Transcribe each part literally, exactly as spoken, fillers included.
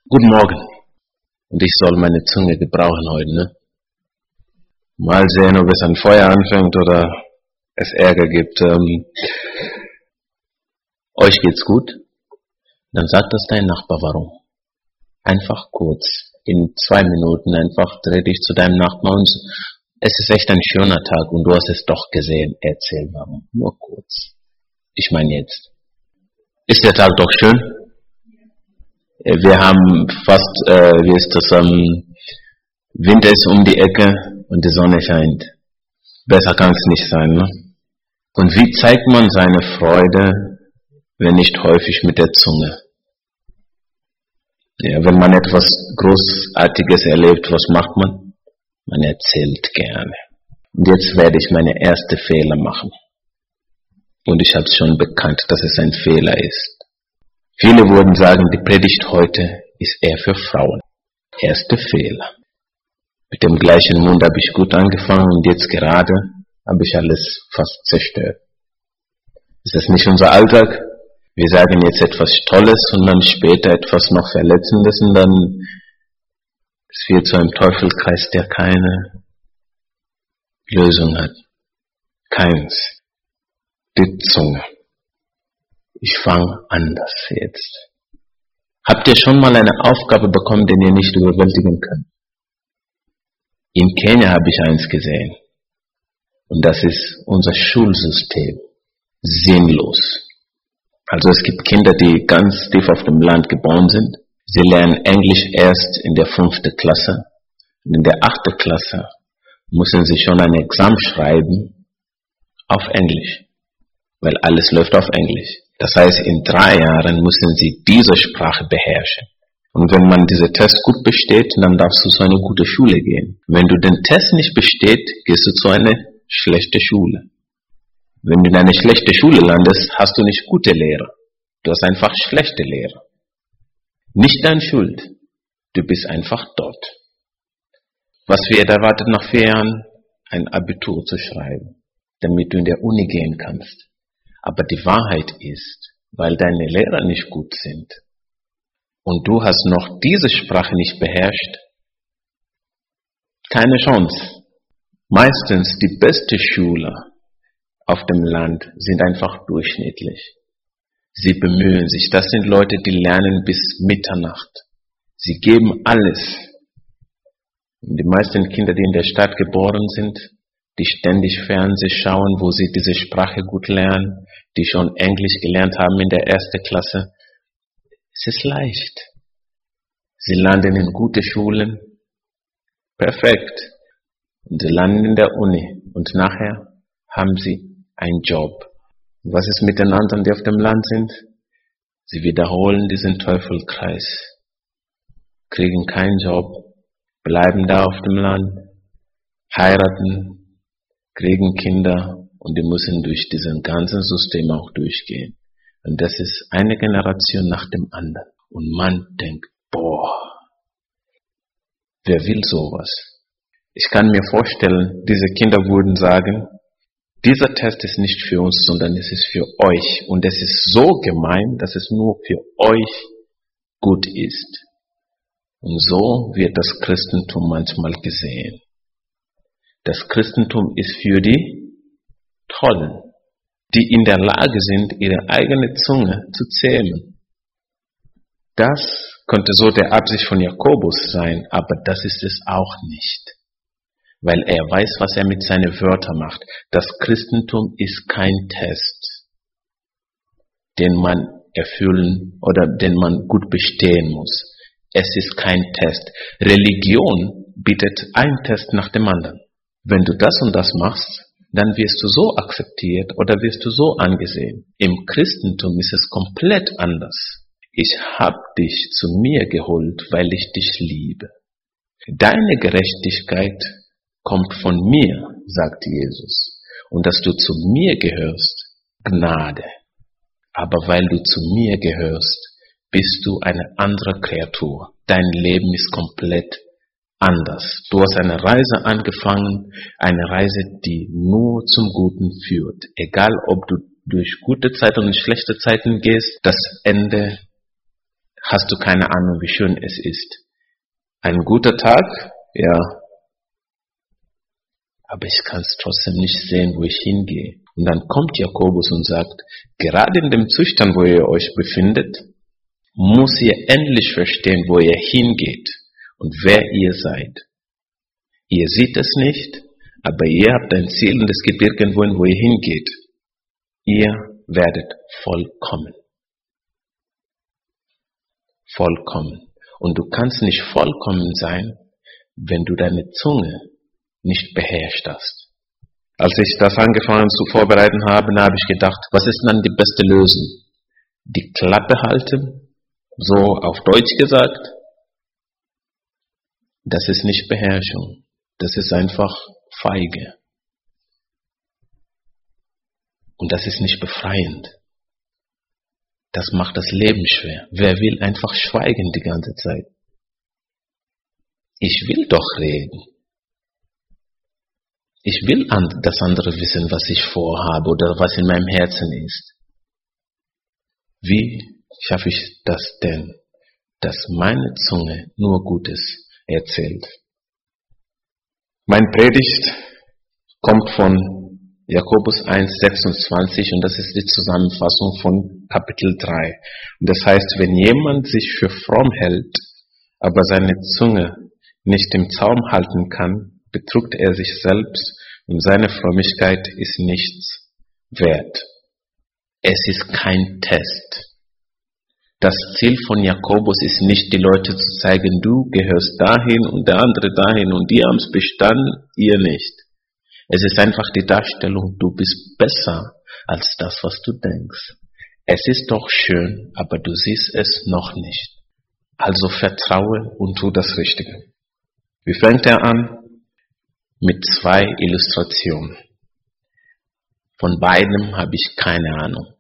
Guten Morgen. Und ich soll meine Zunge gebrauchen heute, ne? Mal sehen, ob es ein Feuer anfängt oder es Ärger gibt. Ähm, euch geht's gut? Dann sagt das dein Nachbar, warum. Einfach kurz, in zwei Minuten einfach dreh dich zu deinem Nachbarn und es ist echt ein schöner Tag und du hast es doch gesehen. Erzähl warum. Nur kurz. Ich meine jetzt. Ist der Tag doch schön? Wir haben fast, äh, wie ist das, ähm, Winter ist um die Ecke und die Sonne scheint. Besser kann es nicht sein, ne? Und wie zeigt man seine Freude, wenn nicht häufig mit der Zunge? Ja, wenn man etwas Großartiges erlebt, was macht man? Man erzählt gerne. Und jetzt werde ich meine erste Fehler machen. Und ich habe es schon bekannt, dass es ein Fehler ist. Viele würden sagen, die Predigt heute ist eher für Frauen. Erste Fehler. Mit dem gleichen Mund habe ich gut angefangen und jetzt gerade habe ich alles fast zerstört. Ist das nicht unser Alltag? Wir sagen jetzt etwas Tolles und dann später etwas noch Verletzendes und dann es wird zu einem Teufelskreis, der keine Lösung hat. Keins. Die Zunge. Ich fange anders jetzt. Habt ihr schon mal eine Aufgabe bekommen, die ihr nicht überwältigen könnt? In Kenia habe ich eins gesehen. Und das ist unser Schulsystem. Sinnlos. Also es gibt Kinder, die ganz tief auf dem Land geboren sind. Sie lernen Englisch erst in der fünften Klasse. Und in der achten Klasse müssen sie schon ein Examen schreiben auf Englisch. Weil alles läuft auf Englisch. Das heißt, in drei Jahren müssen sie diese Sprache beherrschen. Und wenn man diese Test gut besteht, dann darfst du zu einer guten Schule gehen. Wenn du den Test nicht besteht, gehst du zu einer schlechten Schule. Wenn du in eine schlechte Schule landest, hast du nicht gute Lehrer. Du hast einfach schlechte Lehrer. Nicht deine Schuld. Du bist einfach dort. Was wird erwartet nach vier Jahren? Ein Abitur zu schreiben, damit du in der Uni gehen kannst. Aber die Wahrheit ist, weil deine Lehrer nicht gut sind und du hast noch diese Sprache nicht beherrscht, keine Chance. Meistens die beste Schüler auf dem Land sind einfach durchschnittlich. Sie bemühen sich. Das sind Leute, die lernen bis Mitternacht. Sie geben alles. Und die meisten Kinder, die in der Stadt geboren sind, die ständig Fernsehen schauen, wo sie diese Sprache gut lernen, die schon Englisch gelernt haben in der ersten Klasse. Es ist leicht. Sie landen in gute Schulen. Perfekt. Und sie landen in der Uni. Und nachher haben sie einen Job. Was ist mit den anderen, die auf dem Land sind? Sie wiederholen diesen Teufelskreis. Kriegen keinen Job. Bleiben da auf dem Land. Heiraten. Kriegen Kinder und die müssen durch diesen ganzen System auch durchgehen. Und das ist eine Generation nach dem anderen. Und man denkt, boah, wer will sowas? Ich kann mir vorstellen, diese Kinder würden sagen, dieser Test ist nicht für uns, sondern es ist für euch. Und es ist so gemein, dass es nur für euch gut ist. Und so wird das Christentum manchmal gesehen. Das Christentum ist für die Tollen, die in der Lage sind, ihre eigene Zunge zu zähmen. Das könnte so der Absicht von Jakobus sein, aber das ist es auch nicht. Weil er weiß, was er mit seinen Wörtern macht. Das Christentum ist kein Test, den man erfüllen oder den man gut bestehen muss. Es ist kein Test. Religion bietet einen Test nach dem anderen. Wenn du das und das machst, dann wirst du so akzeptiert oder wirst du so angesehen. Im Christentum ist es komplett anders. Ich habe dich zu mir geholt, weil ich dich liebe. Deine Gerechtigkeit kommt von mir, sagt Jesus. Und dass du zu mir gehörst, Gnade. Aber weil du zu mir gehörst, bist du eine andere Kreatur. Dein Leben ist komplett anders. Du hast eine Reise angefangen, eine Reise, die nur zum Guten führt. Egal, ob du durch gute Zeiten und schlechte Zeiten gehst, das Ende hast du keine Ahnung, wie schön es ist. Ein guter Tag, ja, aber ich kann es trotzdem nicht sehen, wo ich hingehe. Und dann kommt Jakobus und sagt, gerade in dem Zustand, wo ihr euch befindet, muss ihr endlich verstehen, wo ihr hingeht und wer ihr seid. Ihr seht es nicht, aber ihr habt ein Ziel und es geht irgendwo hin, wo ihr hingeht. Ihr werdet vollkommen. Vollkommen. Und du kannst nicht vollkommen sein, wenn du deine Zunge nicht beherrscht hast. Als ich das angefangen zu vorbereiten habe, habe ich gedacht, was ist dann die beste Lösung? Die Klappe halten, so auf Deutsch gesagt? Das ist nicht Beherrschung, das ist einfach feige. Und das ist nicht befreiend. Das macht das Leben schwer. Wer will einfach schweigen die ganze Zeit? Ich will doch reden. Ich will, dass andere wissen, was ich vorhabe oder was in meinem Herzen ist. Wie schaffe ich das denn, dass meine Zunge nur Gutes erzählt? Mein Predigt kommt von Jakobus eins sechsundzwanzig und das ist die Zusammenfassung von Kapitel drei. Und das heißt, wenn jemand sich für fromm hält, aber seine Zunge nicht im Zaum halten kann, betrügt er sich selbst und seine Frömmigkeit ist nichts wert. Es ist kein Test. Das Ziel von Jakobus ist nicht, die Leute zu zeigen, du gehörst dahin und der andere dahin und die haben es bestanden, ihr nicht. Es ist einfach die Darstellung, du bist besser als das, was du denkst. Es ist doch schön, aber du siehst es noch nicht. Also vertraue und tu das Richtige. Wie fängt er an? Mit zwei Illustrationen. Von beidem habe ich keine Ahnung.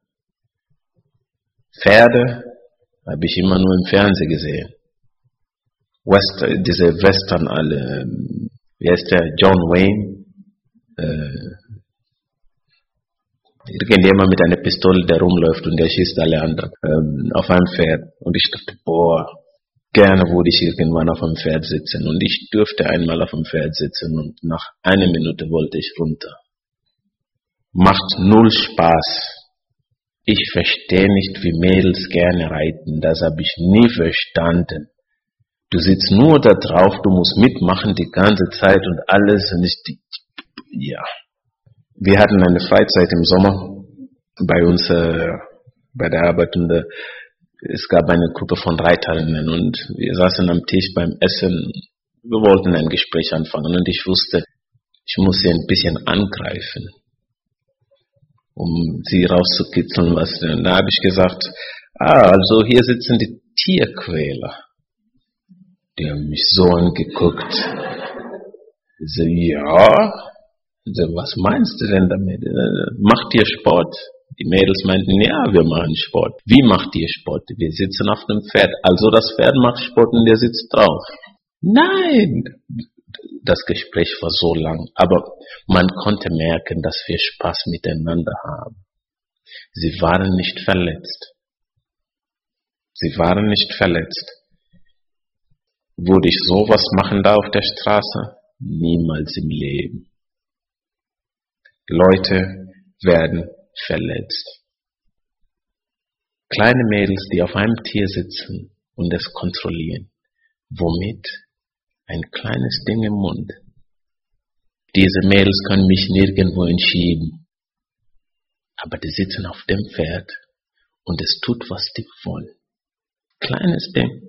Pferde habe ich immer nur im Fernsehen gesehen. West, diese Western alle, wie heißt der, John Wayne, äh, irgendjemand mit einer Pistole, der rumläuft und der schießt alle anderen ähm, auf einem Pferd. Und ich dachte, boah, gerne würde ich irgendwann auf einem Pferd sitzen. Und ich durfte einmal auf dem Pferd sitzen und nach einer Minute wollte ich runter. Macht null Spaß. Ich verstehe nicht, wie Mädels gerne reiten. Das habe ich nie verstanden. Du sitzt nur da drauf, du musst mitmachen die ganze Zeit und alles. Und ich, ja. Wir hatten eine Freizeit im Sommer bei uns, äh, bei der Arbeit und äh, es gab eine Gruppe von Reiterinnen und wir saßen am Tisch beim Essen. Wir wollten ein Gespräch anfangen und ich wusste, ich muss sie ein bisschen angreifen, um sie rauszukitzeln. Was denn? Da habe ich gesagt, ah, also hier sitzen die Tierquäler. Die haben mich so angeguckt. Ich so, ja, so, was meinst du denn damit? Macht ihr Sport? Die Mädels meinten, ja, wir machen Sport. Wie macht ihr Sport? Wir sitzen auf dem Pferd. Also das Pferd macht Sport und der sitzt drauf. Nein! Das Gespräch war so lang, aber man konnte merken, dass wir Spaß miteinander haben. Sie waren nicht verletzt. Sie waren nicht verletzt. Würde ich sowas machen da auf der Straße? Niemals im Leben. Leute werden verletzt. Kleine Mädels, die auf einem Tier sitzen und es kontrollieren. Womit? Ein kleines Ding im Mund. Diese Mädels können mich nirgendwo entschieden. Aber die sitzen auf dem Pferd und es tut, was die wollen. Kleines Ding.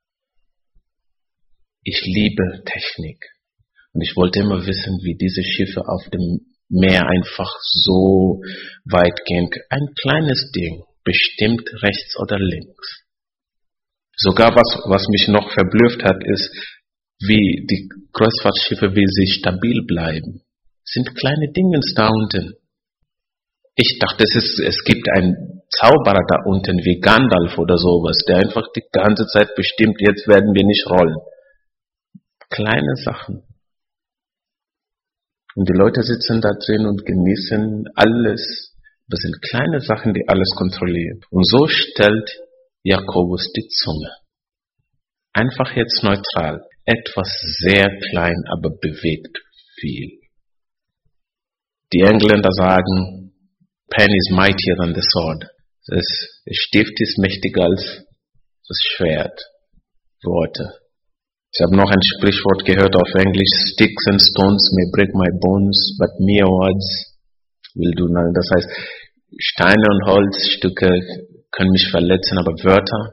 Ich liebe Technik. Und ich wollte immer wissen, wie diese Schiffe auf dem Meer einfach so weit gehen. Ein kleines Ding, bestimmt rechts oder links. Sogar was, was mich noch verblüfft hat, ist, wie die Kreuzfahrtschiffe, wie sie stabil bleiben. Es sind kleine Dingens da unten. Ich dachte, es, ist, es gibt einen Zauberer da unten, wie Gandalf oder sowas, der einfach die ganze Zeit bestimmt, jetzt werden wir nicht rollen. Kleine Sachen. Und die Leute sitzen da drin und genießen alles. Das sind kleine Sachen, die alles kontrollieren. Und so stellt Jakobus die Zunge. Einfach jetzt neutral. Etwas sehr klein, aber bewegt viel. Die Engländer sagen, pen is mightier than the sword. Das Stift ist mächtiger als das Schwert. Worte. Ich habe noch ein Sprichwort gehört auf Englisch. Sticks and stones may break my bones, but mere words will do nothing. Das heißt, Steine und Holzstücke können mich verletzen, aber Wörter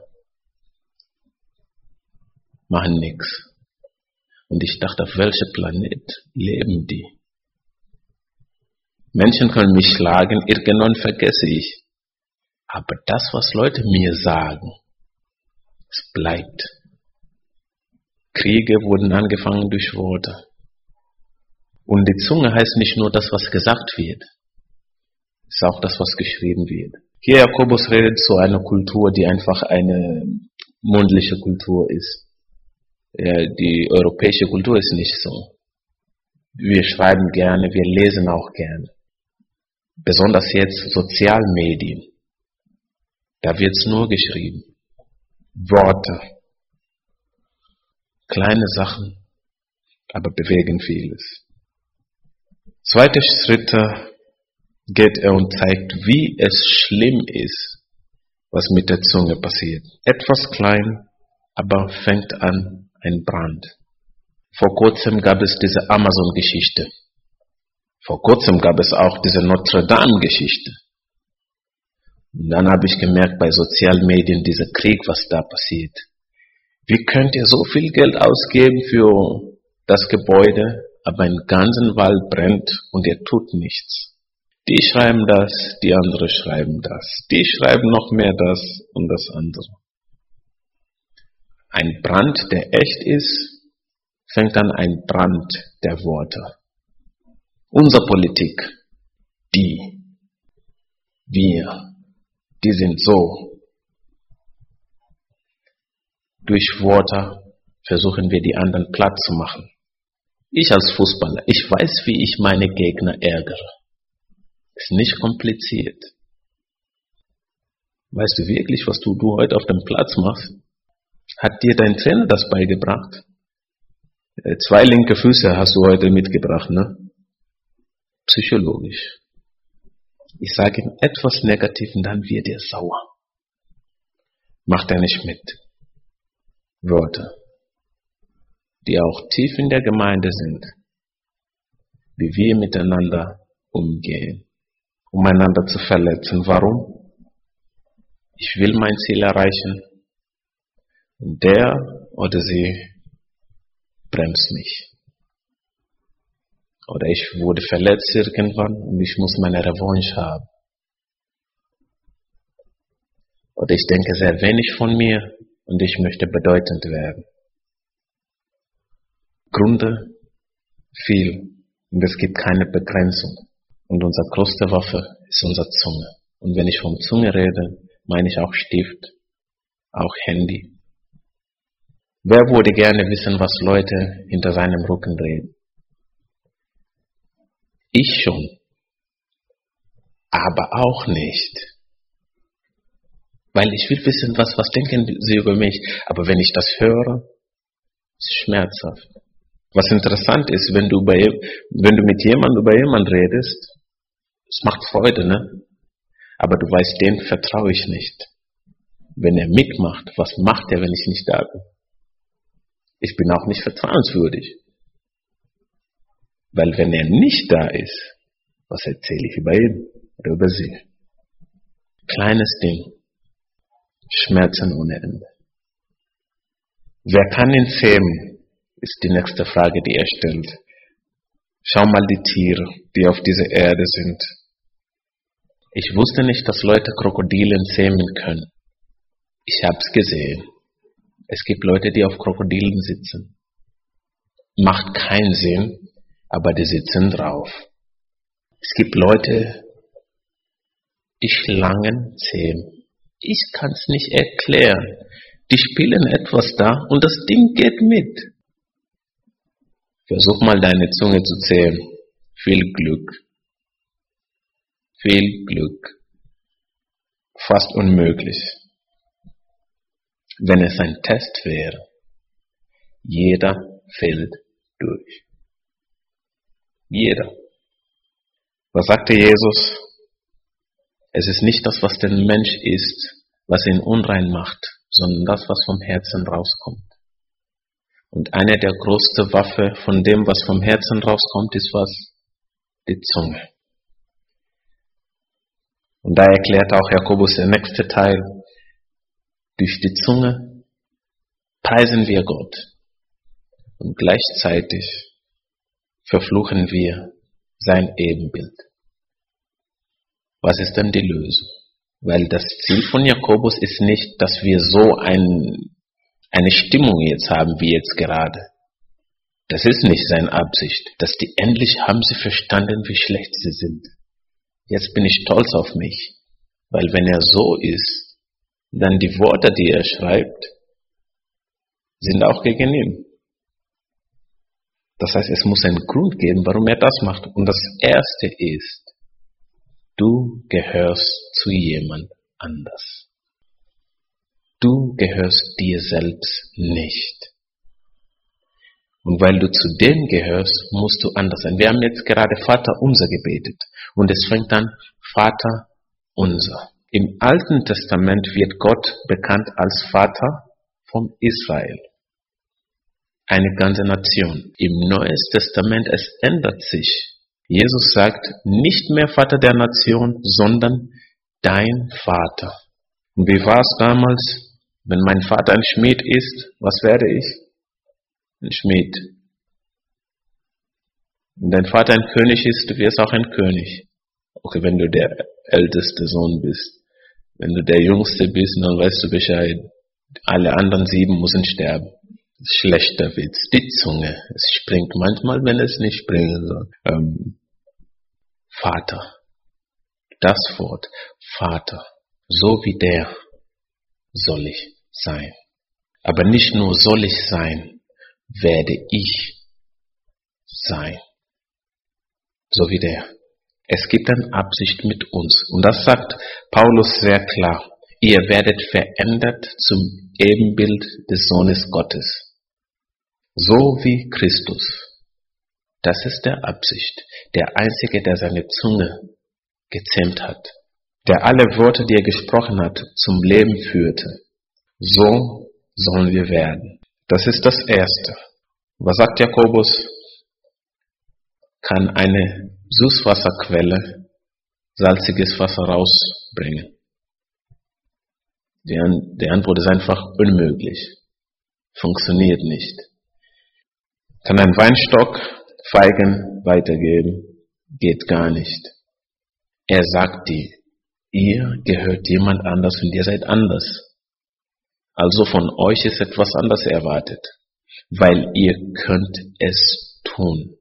machen nichts. Und ich dachte, auf welchem Planet leben die? Menschen können mich schlagen, irgendwann vergesse ich. Aber das, was Leute mir sagen, es bleibt. Kriege wurden angefangen durch Worte. Und die Zunge heißt nicht nur das, was gesagt wird. Es ist auch das, was geschrieben wird. Hier Jakobus redet zu einer Kultur, die einfach eine mundliche Kultur ist. Ja, die europäische Kultur ist nicht so. Wir schreiben gerne, wir lesen auch gerne. Besonders jetzt Sozialmedien. Da wird's nur geschrieben. Worte. Kleine Sachen, aber bewegen vieles. Zweiter Schritt geht er und zeigt, wie es schlimm ist, was mit der Zunge passiert. Etwas klein, aber fängt an ein Brand. Vor kurzem gab es diese Amazon-Geschichte. Vor kurzem gab es auch diese Notre Dame-Geschichte. Und dann habe ich gemerkt bei sozialen Medien, dieser Krieg, was da passiert. Wie könnt ihr so viel Geld ausgeben für das Gebäude, aber ein ganzen Wald brennt und ihr tut nichts? Die schreiben das, die anderen schreiben das. Die schreiben noch mehr das und das andere. Ein Brand, der echt ist, fängt an ein Brand der Worte. Unsere Politik, die, wir, die sind so. Durch Worte versuchen wir die anderen platt zu machen. Ich als Fußballer, ich weiß, wie ich meine Gegner ärgere. Ist nicht kompliziert. Weißt du wirklich, was du, du heute auf dem Platz machst? Hat dir dein Trainer das beigebracht? Zwei linke Füße hast du heute mitgebracht, ne? Psychologisch. Ich sage ihm etwas Negatives und dann wird er sauer. Macht er nicht mit. Worte, die auch tief in der Gemeinde sind, wie wir miteinander umgehen, um einander zu verletzen. Warum? Ich will mein Ziel erreichen und der oder sie bremst mich. Oder ich wurde verletzt irgendwann und ich muss meine Revanche haben. Oder ich denke sehr wenig von mir und ich möchte bedeutend werden. Grunde viel und es gibt keine Begrenzung. Und unsere größte Waffe ist unsere Zunge. Und wenn ich von Zunge rede, meine ich auch Stift, auch Handy. Wer würde gerne wissen, was Leute hinter seinem Rücken reden? Ich schon. Aber auch nicht. Weil ich will wissen, was, was denken sie über mich. Aber wenn ich das höre, ist es schmerzhaft. Was interessant ist, wenn du, bei, wenn du mit jemandem über jemanden redest, es macht Freude, ne? Aber du weißt, dem vertraue ich nicht. Wenn er mitmacht, was macht er, wenn ich nicht da bin? Ich bin auch nicht vertrauenswürdig. Weil wenn er nicht da ist, was erzähle ich über ihn oder über sie? Kleines Ding. Schmerzen ohne Ende. Wer kann ihn zähmen, ist die nächste Frage, die er stellt. Schau mal die Tiere, die auf dieser Erde sind. Ich wusste nicht, dass Leute Krokodilen zähmen können. Ich hab's gesehen. Es gibt Leute, die auf Krokodilen sitzen. Macht keinen Sinn, aber die sitzen drauf. Es gibt Leute, die Schlangen zähmen. Ich kann's nicht erklären. Die spielen etwas da und das Ding geht mit. Versuch mal deine Zunge zu zählen. Viel Glück. Viel Glück. Fast unmöglich. wenn es ein Test wäre. Jeder fällt durch. Jeder. Was sagte Jesus? Es ist nicht das, was der Mensch isst, was ihn unrein macht, sondern das, was vom Herzen rauskommt. Und eine der größten Waffen von dem, was vom Herzen rauskommt, ist was? Die Zunge. Und da erklärt auch Jakobus der nächste Teil, durch die Zunge preisen wir Gott und gleichzeitig verfluchen wir sein Ebenbild. Was ist denn die Lösung? Weil das Ziel von Jakobus ist nicht, dass wir so ein, eine Stimmung jetzt haben, wie jetzt gerade. Das ist nicht seine Absicht, dass die endlich haben sie verstanden, wie schlecht sie sind. Jetzt bin ich stolz auf mich, weil wenn er so ist, dann die Worte, die er schreibt, sind auch gegen ihn. Das heißt, es muss einen Grund geben, warum er das macht. Und das Erste ist, du gehörst zu jemand anders. Du gehörst dir selbst nicht. Und weil du zu dem gehörst, musst du anders sein. Wir haben jetzt gerade Vater unser gebetet. Und es fängt an, Vater unser. Im Alten Testament wird Gott bekannt als Vater von Israel. Eine ganze Nation. Im Neuen Testament, es ändert sich. Jesus sagt, nicht mehr Vater der Nation, sondern dein Vater. Und wie war es damals? Wenn mein Vater ein Schmied ist, was werde ich? Ein Schmied. Wenn dein Vater ein König ist, du wirst auch ein König. Okay, wenn du der älteste Sohn bist. Wenn du der Jüngste bist, dann weißt du Bescheid. Alle anderen sieben müssen sterben. Schlechter Witz. Die Zunge. Es springt manchmal, wenn es nicht springen soll. Ähm, Vater. Das Wort. Vater. So wie der soll ich sein. Aber nicht nur soll ich sein, werde ich sein. So wie der. Es gibt eine Absicht mit uns. Und das sagt Paulus sehr klar. Ihr werdet verändert zum Ebenbild des Sohnes Gottes. So wie Christus. Das ist der Absicht. Der Einzige, der seine Zunge gezähmt hat. Der alle Worte, die er gesprochen hat, zum Leben führte. So sollen wir werden. Das ist das Erste. Was sagt Jakobus? Kann eine Süßwasserquelle salziges Wasser rausbringen? Die, An- die Antwort ist einfach unmöglich. Funktioniert nicht. Kann ein Weinstock Feigen weitergeben? Geht gar nicht. Er sagt dir, ihr gehört jemand anders und ihr seid anders. Also von euch ist etwas anderes erwartet, weil ihr könnt es tun.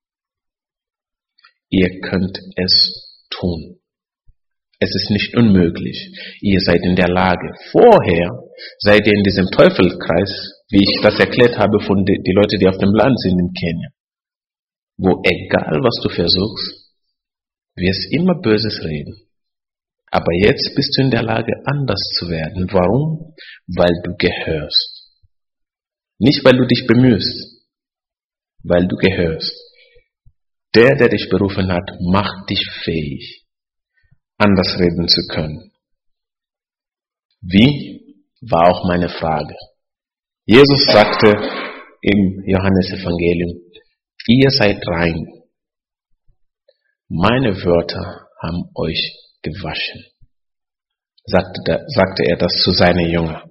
Ihr könnt es tun. Es ist nicht unmöglich. Ihr seid in der Lage. Vorher seid ihr in diesem Teufelskreis, wie ich das erklärt habe von den die Leute, die auf dem Land sind in Kenia. Wo egal was du versuchst, wirst immer Böses reden. Aber jetzt bist du in der Lage, anders zu werden. Warum? Weil du gehörst. Nicht, weil du dich bemühst. Weil du gehörst. Der, der dich berufen hat, macht dich fähig, anders reden zu können. Wie? War auch meine Frage. Jesus sagte im Johannesevangelium, ihr seid rein. Meine Wörter haben euch gewaschen. Sagte, sagte er das zu seinen Jüngern.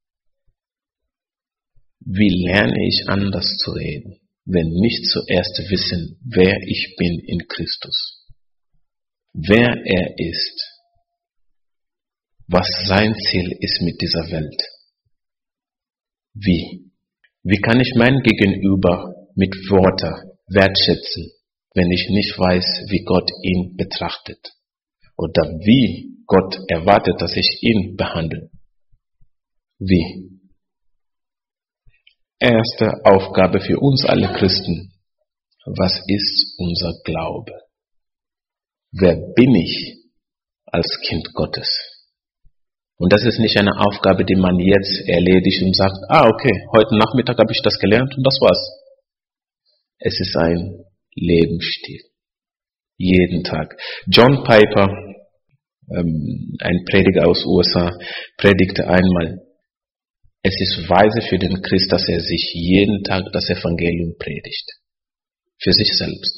Wie lerne ich anders zu reden, wenn nicht zuerst wissen, wer ich bin in Christus? Wer er ist, was sein Ziel ist mit dieser Welt. Wie? Wie kann ich mein Gegenüber mit Worten wertschätzen, wenn ich nicht weiß, wie Gott ihn betrachtet? Oder wie Gott erwartet, dass ich ihn behandle? Wie? Erste Aufgabe für uns alle Christen. Was ist unser Glaube? Wer bin ich als Kind Gottes? Und das ist nicht eine Aufgabe, die man jetzt erledigt und sagt, ah, okay, heute Nachmittag habe ich das gelernt und das war's. Es ist ein Lebensstil. Jeden Tag. John Piper, ähm, ein Prediger aus U S A, predigte einmal, es ist weise für den Christ, dass er sich jeden Tag das Evangelium predigt. Für sich selbst.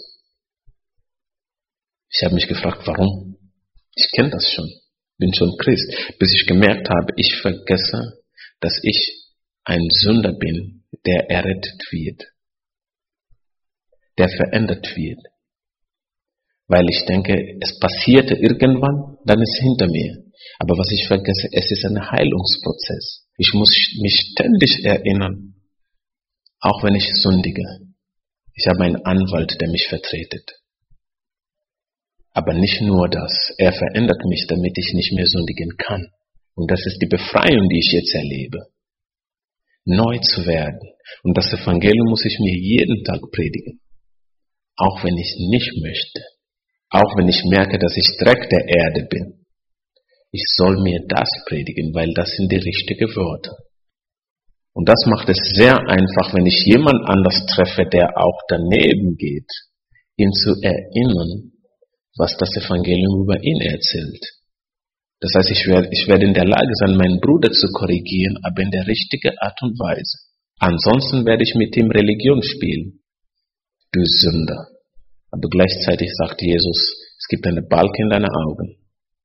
Ich habe mich gefragt, warum? Ich kenne das schon. Bin schon Christ. Bis ich gemerkt habe, ich vergesse, dass ich ein Sünder bin, der errettet wird. Der verändert wird. Weil ich denke, es passierte irgendwann, dann ist es hinter mir. Aber was ich vergesse, es ist ein Heilungsprozess. Ich muss mich ständig erinnern, auch wenn ich sündige. Ich habe einen Anwalt, der mich vertretet. Aber nicht nur das. Er verändert mich, damit ich nicht mehr sündigen kann. Und das ist die Befreiung, die ich jetzt erlebe. Neu zu werden. Und das Evangelium muss ich mir jeden Tag predigen. Auch wenn ich nicht möchte. Auch wenn ich merke, dass ich Dreck der Erde bin. Ich soll mir das predigen, weil das sind die richtigen Worte. Und das macht es sehr einfach, wenn ich jemand anders treffe, der auch daneben geht, ihn zu erinnern, was das Evangelium über ihn erzählt. Das heißt, ich werde, ich werde in der Lage sein, meinen Bruder zu korrigieren, aber in der richtigen Art und Weise. Ansonsten werde ich mit ihm Religion spielen. Du Sünder. Aber gleichzeitig sagt Jesus, es gibt eine Balk in deinen Augen.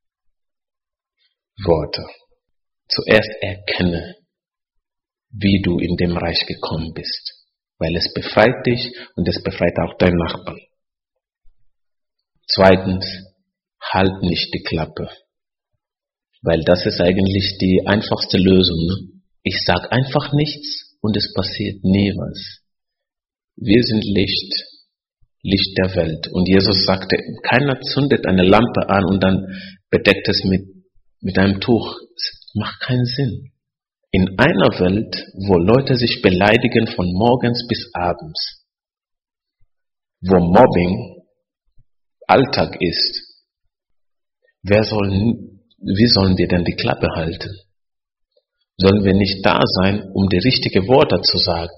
Worte. Zuerst erkenne, wie du in dem Reich gekommen bist. Weil es befreit dich und es befreit auch deinen Nachbarn. Zweitens, halt nicht die Klappe. Weil das ist eigentlich die einfachste Lösung. Ne? Ich sag einfach nichts und es passiert nie was. Wir sind Licht, Licht der Welt. Und Jesus sagte, keiner zündet eine Lampe an und dann bedeckt es mit, mit einem Tuch. Es macht keinen Sinn. In einer Welt, wo Leute sich beleidigen von morgens bis abends, wo Mobbing Alltag ist, wer soll, wie sollen wir denn die Klappe halten? Sollen wir nicht da sein, um die richtigen Worte zu sagen?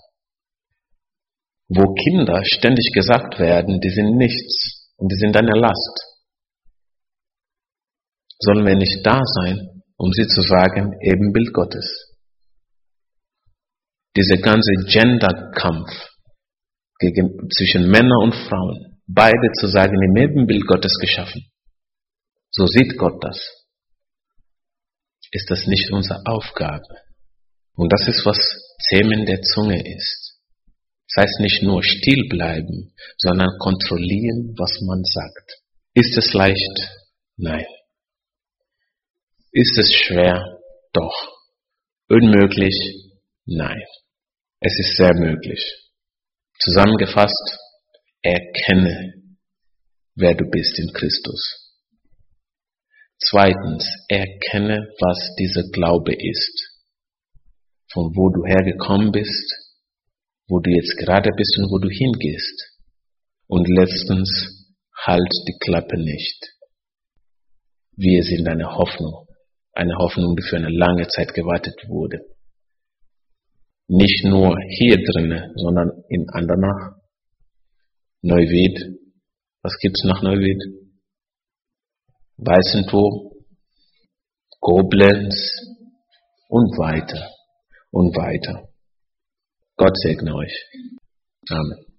Wo Kinder ständig gesagt werden, die sind nichts und die sind eine Last. Sollen wir nicht da sein, um sie zu sagen, Ebenbild Gottes? Dieser ganze Genderkampf gegen, zwischen Männern und Frauen, beide zu sagen, im Ebenbild Gottes geschaffen. So sieht Gott das. Ist das nicht unsere Aufgabe? Und das ist, was Zähmen der Zunge ist. Das heißt nicht nur still bleiben, sondern kontrollieren, was man sagt. Ist es leicht? Nein. Ist es schwer? Doch. Unmöglich? Nein. Es ist sehr möglich. Zusammengefasst, erkenne, wer du bist in Christus. Zweitens, erkenne, was dieser Glaube ist. Von wo du hergekommen bist, wo du jetzt gerade bist und wo du hingehst. Und letztens, halt die Klappe nicht. Wir sind eine Hoffnung. Eine Hoffnung, die für eine lange Zeit gewartet wurde. Nicht nur hier drinnen, sondern in Andernach, Neuwied. Was gibt's nach Neuwied? Weißenturm, Koblenz und weiter und weiter. Gott segne euch. Amen.